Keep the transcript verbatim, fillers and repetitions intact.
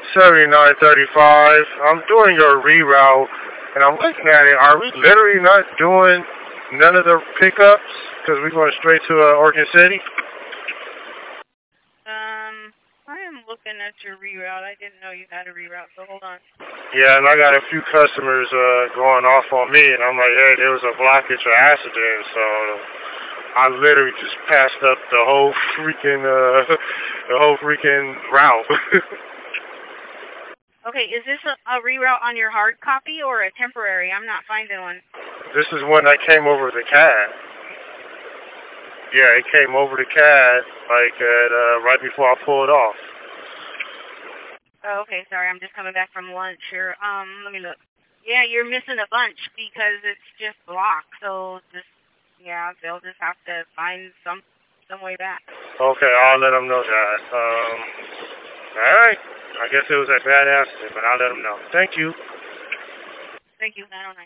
seventy-nine thirty-five. I'm doing a reroute, and I'm looking at it. Are we literally not doing none of the pickups? Because we're going straight to uh, Oregon City? Um, I am looking at your reroute. I didn't know you had a reroute, so hold on. Yeah, and I got a few customers uh, going off on me, and I'm like, hey, there was a blockage or accident, so I literally just passed up the whole freaking, uh, the whole freaking route. Okay, is this a, a reroute on your hard copy or a temporary? I'm not finding one. This is when I came over the C A D. Yeah, it came over the C A D, like, at, uh, right before I pulled off. Oh, okay, sorry, I'm just coming back from lunch here. Um, let me look. Yeah, you're missing a bunch because it's just blocked, so just, yeah, they'll just have to find some some way back. Okay, I'll let them know that. Um, alright. I guess it was a bad accident, but I'll let them know. Thank you. Thank you. I don't know.